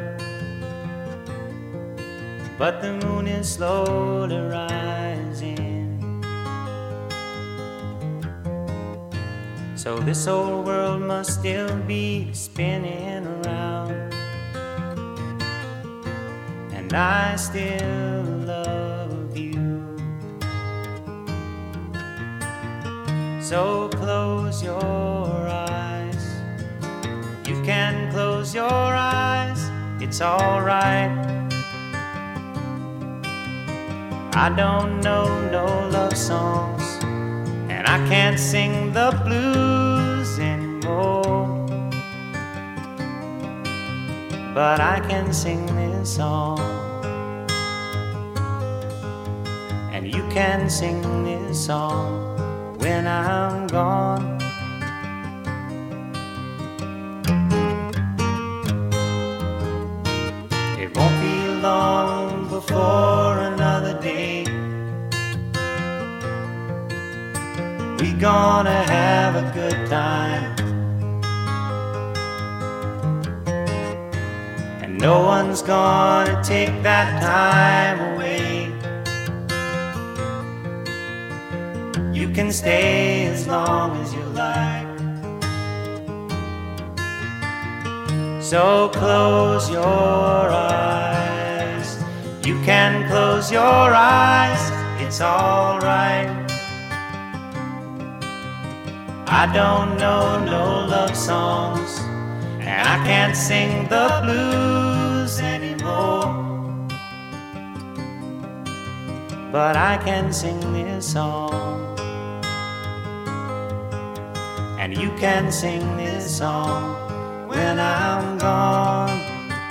but the moon is slowly rising. So this old world must still be spinning around, and I still love you. So close your eyes. You can close your eyes. It's all right. I don't know no love songs, and I can't sing the blues anymore, but I can sing this song, and you can sing this song when I'm gone. It won't be long before another day we gonna have a good time, and no one's gonna take that time away. You can stay as long as you like. So close your eyes. You can close your eyes. It's all right. I don't know no love songs, and I can't sing the blues anymore, but I can sing this song, and you can sing this song when I'm gone.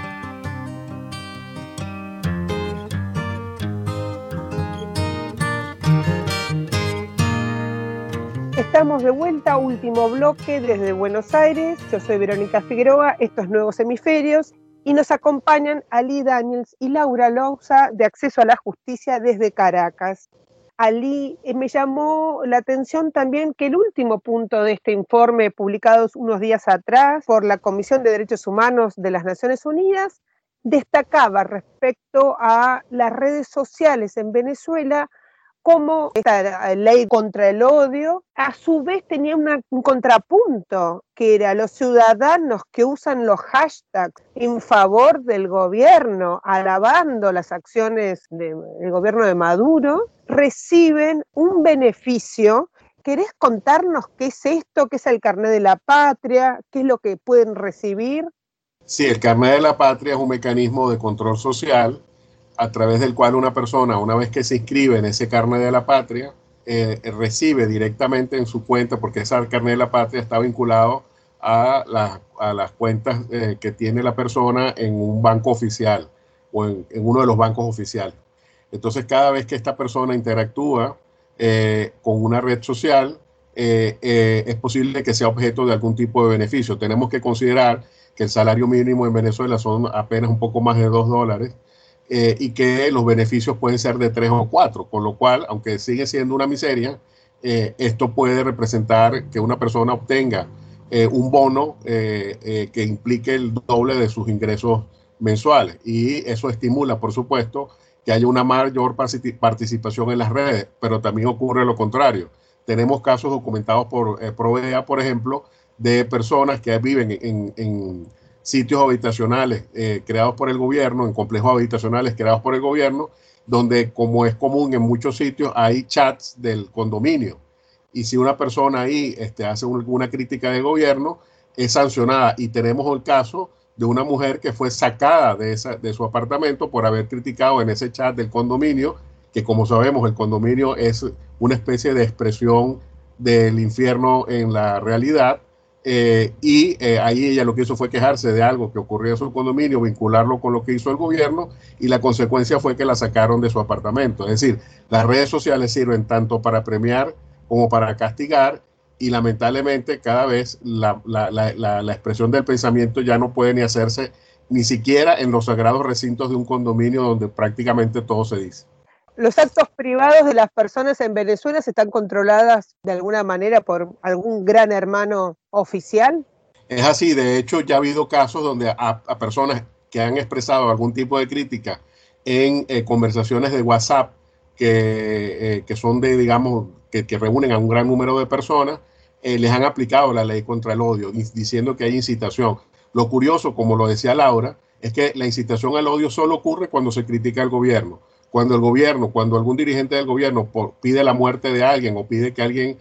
Estamos de vuelta, último bloque desde Buenos Aires. Yo soy Verónica Figueroa, estos Nuevos Hemisferios, y nos acompañan Ali Daniels y Laura Louza de Acceso a la Justicia desde Caracas. Ali, me llamó la atención también que el último punto de este informe, publicado unos días atrás por la Comisión de Derechos Humanos de las Naciones Unidas, destacaba respecto a las redes sociales en Venezuela como esta ley contra el odio, a su vez tenía un contrapunto, que era los ciudadanos que usan los hashtags en favor del gobierno, alabando las acciones del gobierno de Maduro, reciben un beneficio. ¿Querés contarnos qué es esto? ¿Qué es el carnet de la patria? ¿Qué es lo que pueden recibir? Sí, el carnet de la patria es un mecanismo de control social a través del cual una persona, una vez que se inscribe en ese carnet de la patria, recibe directamente en su cuenta, porque ese carnet de la patria está vinculado a las cuentas que tiene la persona en un banco oficial o en uno de los bancos oficiales. Entonces, cada vez que esta persona interactúa con una red social, es posible que sea objeto de algún tipo de beneficio. Tenemos que considerar que el salario mínimo en Venezuela son apenas un poco más de $2, y que los beneficios pueden ser de 3 o 4, con lo cual, aunque sigue siendo una miseria, esto puede representar que una persona obtenga un bono que implique el doble de sus ingresos mensuales. Y eso estimula, por supuesto, que haya una mayor participación en las redes, pero también ocurre lo contrario. Tenemos casos documentados por Provea, por ejemplo, de personas que viven en sitios habitacionales creados por el gobierno, en complejos habitacionales creados por el gobierno, donde, como es común en muchos sitios, hay chats del condominio. Y si una persona ahí hace alguna crítica del gobierno, es sancionada. Y tenemos el caso de una mujer que fue sacada de su apartamento por haber criticado en ese chat del condominio, que como sabemos el condominio es una especie de expresión del infierno en la realidad, ahí ella lo que hizo fue quejarse de algo que ocurrió en su condominio, vincularlo con lo que hizo el gobierno, y la consecuencia fue que la sacaron de su apartamento. Es decir, las redes sociales sirven tanto para premiar como para castigar, y lamentablemente cada vez la expresión del pensamiento ya no puede ni hacerse ni siquiera en los sagrados recintos de un condominio donde prácticamente todo se dice. ¿Los actos privados de las personas en Venezuela están controladas de alguna manera por algún gran hermano oficial? Es así. De hecho, ya ha habido casos donde a personas que han expresado algún tipo de crítica en conversaciones de WhatsApp que son digamos, que reúnen a un gran número de personas, les han aplicado la ley contra el odio, diciendo que hay incitación. Lo curioso, como lo decía Laura, es que la incitación al odio solo ocurre cuando se critica al gobierno. Cuando algún dirigente del gobierno pide la muerte de alguien o pide que alguien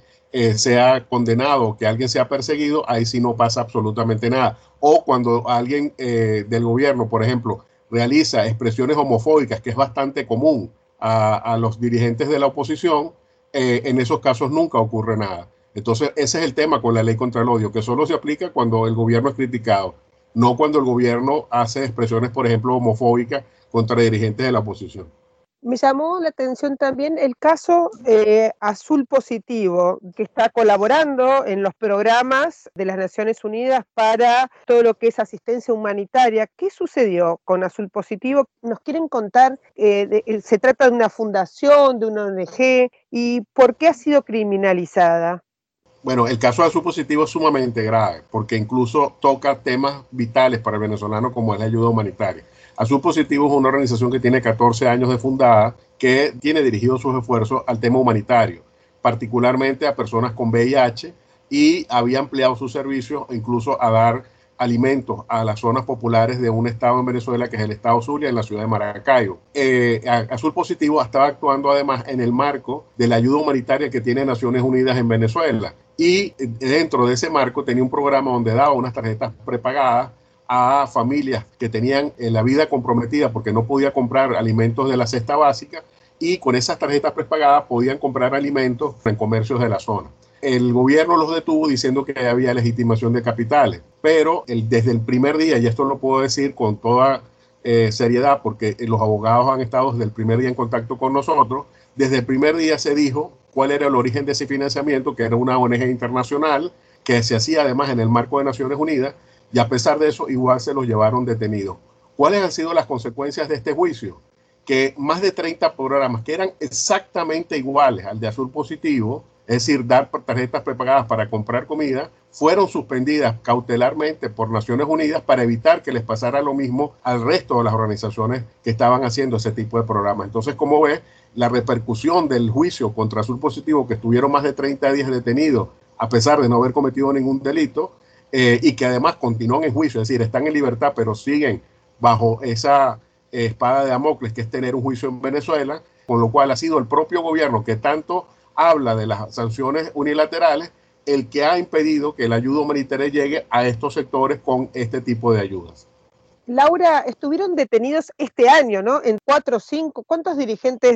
sea condenado, que alguien sea perseguido, ahí sí no pasa absolutamente nada. O cuando alguien del gobierno, por ejemplo, realiza expresiones homofóbicas, que es bastante común a los dirigentes de la oposición, en esos casos nunca ocurre nada. Entonces, ese es el tema con la ley contra el odio, que solo se aplica cuando el gobierno es criticado, no cuando el gobierno hace expresiones, por ejemplo, homofóbicas contra dirigentes de la oposición. Me llamó la atención también el caso Azul Positivo, que está colaborando en los programas de las Naciones Unidas para todo lo que es asistencia humanitaria. ¿Qué sucedió con Azul Positivo? ¿Nos quieren contar? ¿Se trata de una fundación, de una ONG? ¿Y por qué ha sido criminalizada? Bueno, el caso de Azul Positivo es sumamente grave, porque incluso toca temas vitales para el venezolano, como es la ayuda humanitaria. Azul Positivo es una organización que tiene 14 años de fundada, que tiene dirigidos sus esfuerzos al tema humanitario, particularmente a personas con VIH, y había ampliado sus servicios incluso a dar alimentos a las zonas populares de un estado en Venezuela, que es el estado Zulia, en la ciudad de Maracaibo. Azul Positivo estaba actuando además en el marco de la ayuda humanitaria que tiene Naciones Unidas en Venezuela, y dentro de ese marco tenía un programa donde daba unas tarjetas prepagadas a familias que tenían la vida comprometida porque no podía comprar alimentos de la cesta básica, y con esas tarjetas prepagadas podían comprar alimentos en comercios de la zona. El gobierno los detuvo diciendo que había legitimación de capitales, pero desde el primer día, y esto lo puedo decir con toda seriedad porque los abogados han estado desde el primer día en contacto con nosotros, desde el primer día se dijo cuál era el origen de ese financiamiento, que era una ONG internacional que se hacía además en el marco de Naciones Unidas, y a pesar de eso igual se los llevaron detenidos. ¿Cuáles han sido las consecuencias de este juicio? Que más de 30 programas que eran exactamente iguales al de Azul Positivo, es decir, dar tarjetas prepagadas para comprar comida, fueron suspendidas cautelarmente por Naciones Unidas para evitar que les pasara lo mismo al resto de las organizaciones que estaban haciendo ese tipo de programas. Entonces, como ves, la repercusión del juicio contra Azul Positivo, que estuvieron más de 30 días detenidos a pesar de no haber cometido ningún delito, y que además continúan en juicio, es decir, están en libertad, pero siguen bajo esa espada de Damocles, que es tener un juicio en Venezuela, con lo cual ha sido el propio gobierno que tanto habla de las sanciones unilaterales el que ha impedido que la ayuda humanitaria llegue a estos sectores con este tipo de ayudas. Laura, estuvieron detenidos este año, ¿no? En 4 o 5, ¿cuántos dirigentes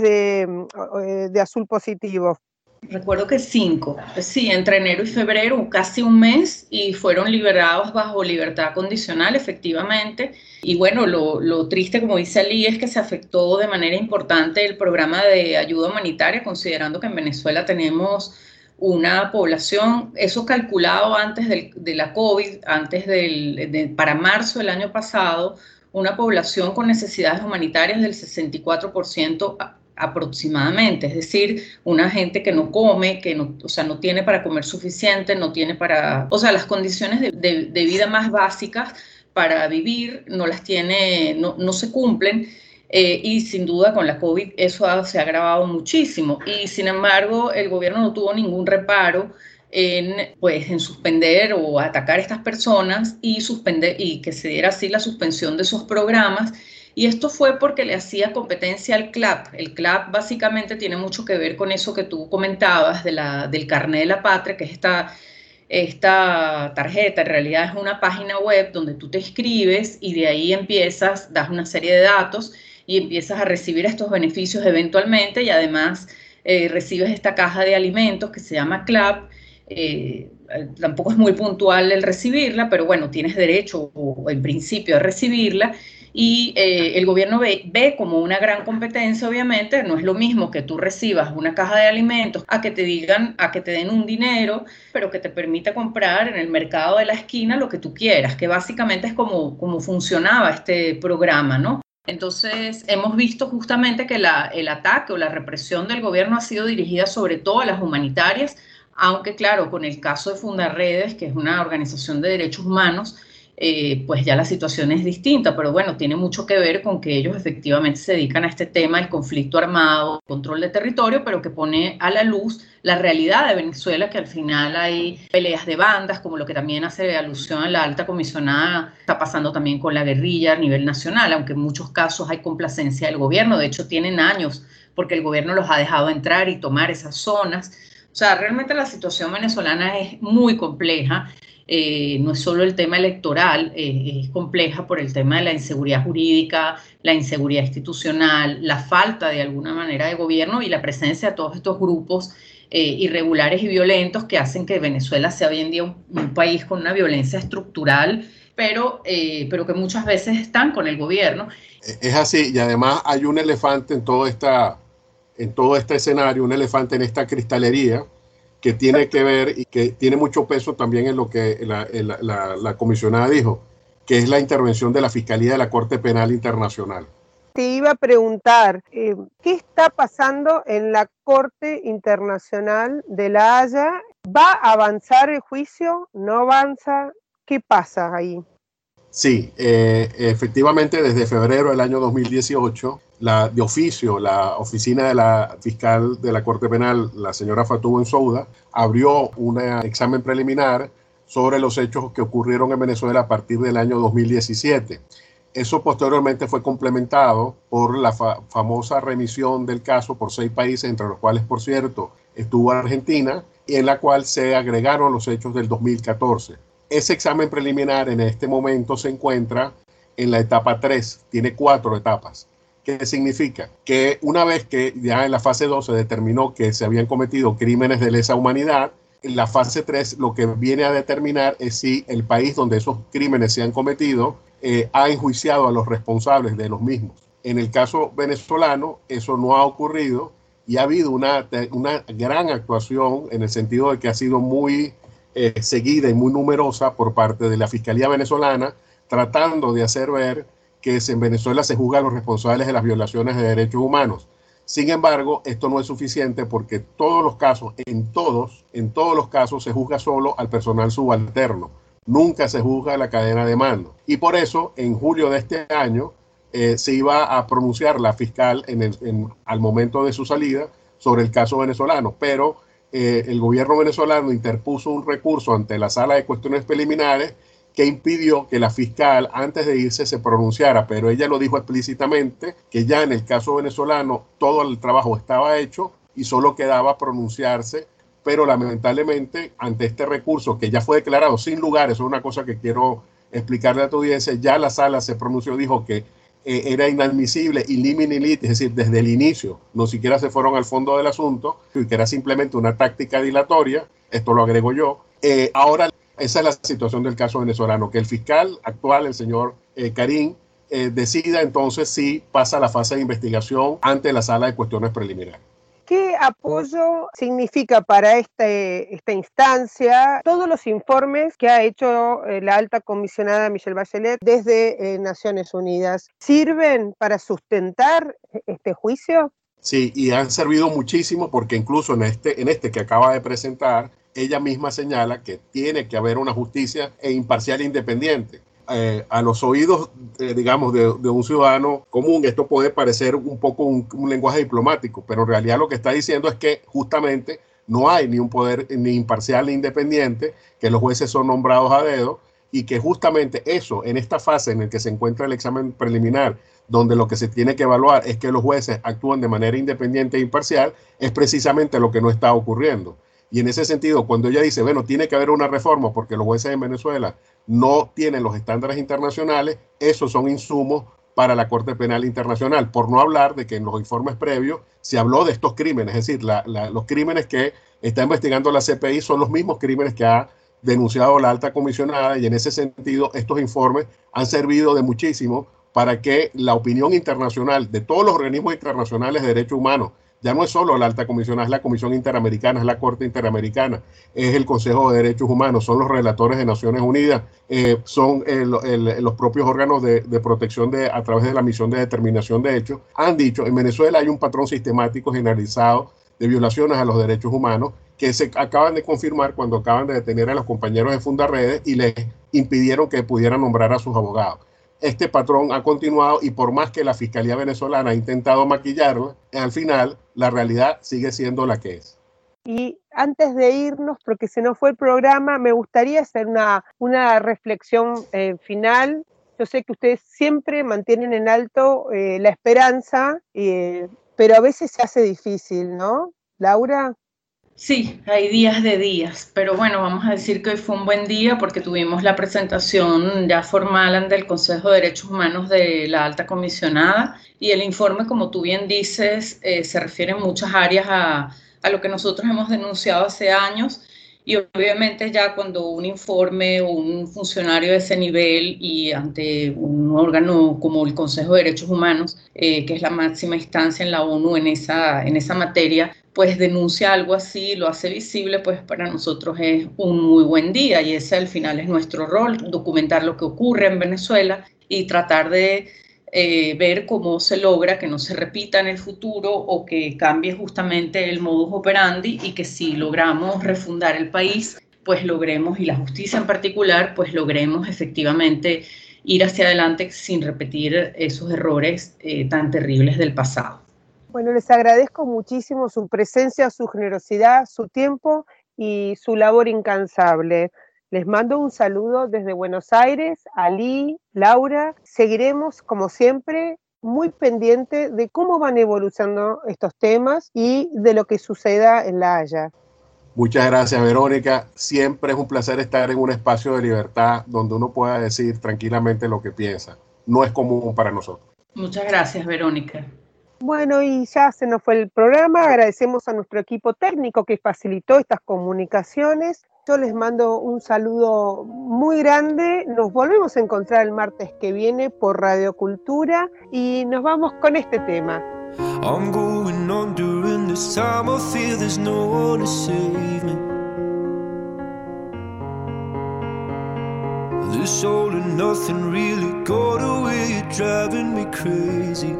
de Azul Positivo? Recuerdo que 5, sí, entre enero y febrero, casi un mes, y fueron liberados bajo libertad condicional, efectivamente. Y bueno, lo triste, como dice Ali, es que se afectó de manera importante el programa de ayuda humanitaria, considerando que en Venezuela tenemos una población, eso calculado antes de la COVID, para marzo del año pasado, una población con necesidades humanitarias del 64% aproximadamente, es decir, una gente que no come, que no, o sea, no tiene para comer suficiente, no tiene para, o sea, las condiciones de vida más básicas para vivir no las tiene, no se cumplen. Y sin duda con la COVID eso se ha agravado muchísimo y sin embargo el gobierno no tuvo ningún reparo en suspender o atacar a estas personas y que se diera así la suspensión de esos programas. Y esto fue porque le hacía competencia al CLAP. El CLAP básicamente tiene mucho que ver con eso que tú comentabas del carnet de la patria, que es esta tarjeta. En realidad es una página web donde tú te inscribes y de ahí das una serie de datos y empiezas a recibir estos beneficios eventualmente y además recibes esta caja de alimentos que se llama CLAP. Tampoco es muy puntual el recibirla, pero bueno, tienes derecho o en principio a recibirla. Y el gobierno ve como una gran competencia, obviamente. No es lo mismo que tú recibas una caja de alimentos a que te den un dinero, pero que te permita comprar en el mercado de la esquina lo que tú quieras, que básicamente es como funcionaba este programa, ¿no? Entonces, hemos visto justamente que el ataque o la represión del gobierno ha sido dirigida sobre todo a las humanitarias, aunque claro, con el caso de Fundarredes, que es una organización de derechos humanos, pues ya la situación es distinta, pero bueno, tiene mucho que ver con que ellos efectivamente se dedican a este tema del conflicto armado, control de territorio, pero que pone a la luz la realidad de Venezuela, que al final hay peleas de bandas, como lo que también hace alusión a la alta comisionada, está pasando también con la guerrilla a nivel nacional, aunque en muchos casos hay complacencia del gobierno. De hecho tienen años porque el gobierno los ha dejado entrar y tomar esas zonas. O sea, realmente la situación venezolana es muy compleja. No es solo el tema electoral, es compleja por el tema de la inseguridad jurídica, la inseguridad institucional, la falta de alguna manera de gobierno y la presencia de todos estos grupos irregulares y violentos que hacen que Venezuela sea hoy en día un país con una violencia estructural, pero que muchas veces están con el gobierno. Es así, y además hay un elefante en todo este escenario, un elefante en esta cristalería, que tiene que ver y que tiene mucho peso también en lo que la comisionada dijo, que es la intervención de la Fiscalía de la Corte Penal Internacional. Te iba a preguntar, ¿qué está pasando en la Corte Internacional de La Haya? ¿Va a avanzar el juicio? ¿No avanza? ¿Qué pasa ahí? Sí, efectivamente desde febrero del año 2018, de oficio, la oficina de la fiscal de la Corte Penal, la señora Fatou Bensouda, abrió un examen preliminar sobre los hechos que ocurrieron en Venezuela a partir del año 2017. Eso posteriormente fue complementado por la famosa remisión del caso por 6 países, entre los cuales, por cierto, estuvo Argentina, y en la cual se agregaron los hechos del 2014. Ese examen preliminar en este momento se encuentra en la etapa 3, tiene 4 etapas. ¿Qué significa? Que una vez que ya en la fase 2 se determinó que se habían cometido crímenes de lesa humanidad, en la fase 3 lo que viene a determinar es si el país donde esos crímenes se han cometido ha enjuiciado a los responsables de los mismos. En el caso venezolano eso no ha ocurrido y ha habido una gran actuación en el sentido de que ha sido muy seguida y muy numerosa por parte de la Fiscalía venezolana, tratando de hacer ver que en Venezuela se juzga a los responsables de las violaciones de derechos humanos. Sin embargo, esto no es suficiente porque todos los casos, en todos los casos se juzga solo al personal subalterno, nunca se juzga a la cadena de mando. Y por eso, en julio de este año, se iba a pronunciar la fiscal al momento de su salida sobre el caso venezolano, pero el gobierno venezolano interpuso un recurso ante la Sala de Cuestiones Preliminares que impidió que la fiscal antes de irse se pronunciara, pero ella lo dijo explícitamente que ya en el caso venezolano todo el trabajo estaba hecho y solo quedaba pronunciarse, pero lamentablemente ante este recurso que ya fue declarado sin lugar, eso es una cosa que quiero explicarle a tu audiencia, ya la sala se pronunció, dijo que era inadmisible y limini lit, es decir, desde el inicio, no siquiera se fueron al fondo del asunto, y que era simplemente una táctica dilatoria, esto lo agrego yo. Ahora esa es la situación del caso venezolano, que el fiscal actual, el señor Karim, decida entonces si pasa a la fase de investigación ante la Sala de Cuestiones Preliminares. ¿Qué apoyo significa para esta instancia todos los informes que ha hecho la alta comisionada Michelle Bachelet desde Naciones Unidas? ¿Sirven para sustentar este juicio? Sí, y han servido muchísimo porque incluso en este que acaba de presentar, ella misma señala que tiene que haber una justicia imparcial e independiente. A los oídos, digamos, de un ciudadano común, esto puede parecer un poco un lenguaje diplomático, pero en realidad lo que está diciendo es que justamente no hay ni un poder ni imparcial ni independiente, que los jueces son nombrados a dedo, y que justamente eso, en esta fase en la que se encuentra el examen preliminar, donde lo que se tiene que evaluar es que los jueces actúan de manera independiente e imparcial, es precisamente lo que no está ocurriendo. Y en ese sentido, cuando ella dice, bueno, tiene que haber una reforma porque los jueces en Venezuela no tienen los estándares internacionales, esos son insumos para la Corte Penal Internacional, por no hablar de que en los informes previos se habló de estos crímenes, es decir, los crímenes que está investigando la CPI son los mismos crímenes que ha denunciado la alta comisionada, y en ese sentido estos informes han servido de muchísimo para que la opinión internacional de todos los organismos internacionales de derechos humanos, ya no es solo la alta comisionada, es la Comisión Interamericana, es la Corte Interamericana, es el Consejo de Derechos Humanos, son los relatores de Naciones Unidas, son los propios órganos de protección a través de la misión de determinación de hechos, han dicho, en Venezuela hay un patrón sistemático generalizado de violaciones a los derechos humanos que se acaban de confirmar cuando acaban de detener a los compañeros de Fundarredes y les impidieron que pudieran nombrar a sus abogados. Este patrón ha continuado y por más que la Fiscalía venezolana ha intentado maquillarla, al final la realidad sigue siendo la que es. Y antes de irnos, porque se nos fue el programa, me gustaría hacer una reflexión final. Yo sé que ustedes siempre mantienen en alto la esperanza, pero a veces se hace difícil, ¿no? Laura. Sí, hay días de días, pero bueno, vamos a decir que hoy fue un buen día porque tuvimos la presentación ya formal ante el Consejo de Derechos Humanos de la Alta Comisionada, y el informe, como tú bien dices, se refiere en muchas áreas a lo que nosotros hemos denunciado hace años, y obviamente ya cuando un informe o un funcionario de ese nivel y ante un órgano como el Consejo de Derechos Humanos, que es la máxima instancia en la ONU en esa materia, pues denuncia algo así, lo hace visible, pues para nosotros es un muy buen día, y ese al final es nuestro rol, documentar lo que ocurre en Venezuela y tratar de ver cómo se logra que no se repita en el futuro o que cambie justamente el modus operandi, y que si logramos refundar el país, pues logremos, y la justicia en particular, pues logremos efectivamente ir hacia adelante sin repetir esos errores tan terribles del pasado. Bueno, les agradezco muchísimo su presencia, su generosidad, su tiempo y su labor incansable. Les mando un saludo desde Buenos Aires, Ali, Laura. Seguiremos, como siempre, muy pendientes de cómo van evolucionando estos temas y de lo que suceda en La Haya. Muchas gracias, Verónica. Siempre es un placer estar en un espacio de libertad donde uno pueda decir tranquilamente lo que piensa. No es común para nosotros. Muchas gracias, Verónica. Bueno, y ya se nos fue el programa. Agradecemos a nuestro equipo técnico que facilitó estas comunicaciones. Yo les mando un saludo muy grande. Nos volvemos a encontrar el martes que viene por Radio Cultura y nos vamos con este tema. I'm going on during this time. I feel there's no one to save me. This all and nothing really got away. You're driving me crazy.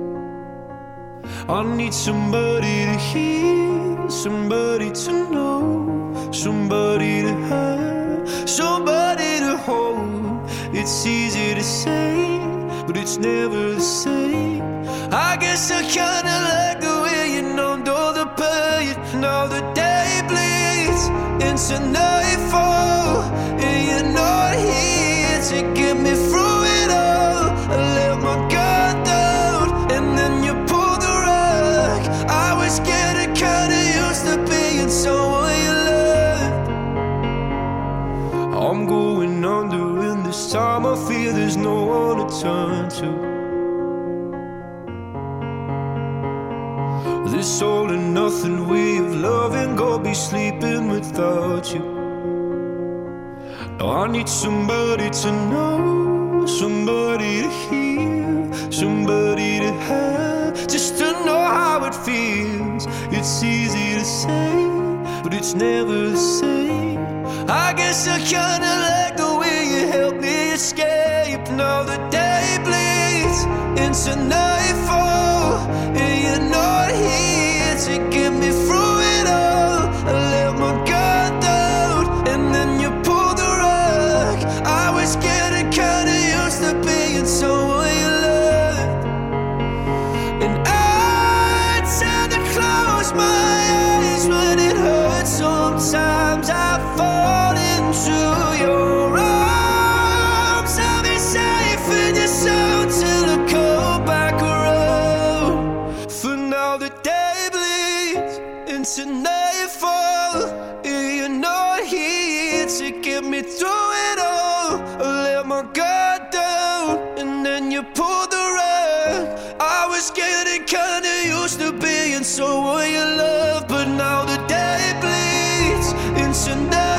I need somebody to hear, somebody to know, somebody to have, somebody to hold. It's easy to say, but it's never the same. I guess I kinda like the way you numbed all the pain. Now the day bleeds into nightfall, and you're not here to get me through it all. I let my guard down, and then you pulled the rug. I was getting kinda used to being someone you loved. I'm going under, and this time I feel there's no one to turn to. This all and nothing way of loving, go be sleeping without you. Now I need somebody to know, somebody to hear, somebody to have, just to know how it feels. It's easy to say, but it's never the same. I guess I kinda like the way you help me escape. Now the day bleeds into nightfall, and you're not here to get me through it all. I let my guard down, and then you pulled the rug. I was getting kinda used to being someone you loved, and I tend to close my eyes when it hurts. Sometimes I fall into your arms. I'll be safe in your soul till I come back around. For now the day bleeds into nightfall, and you're not here to get me through it all. I let my guard down, and then you pulled the rug. I was getting kinda used to being someone you love, but now the day bleeds into night.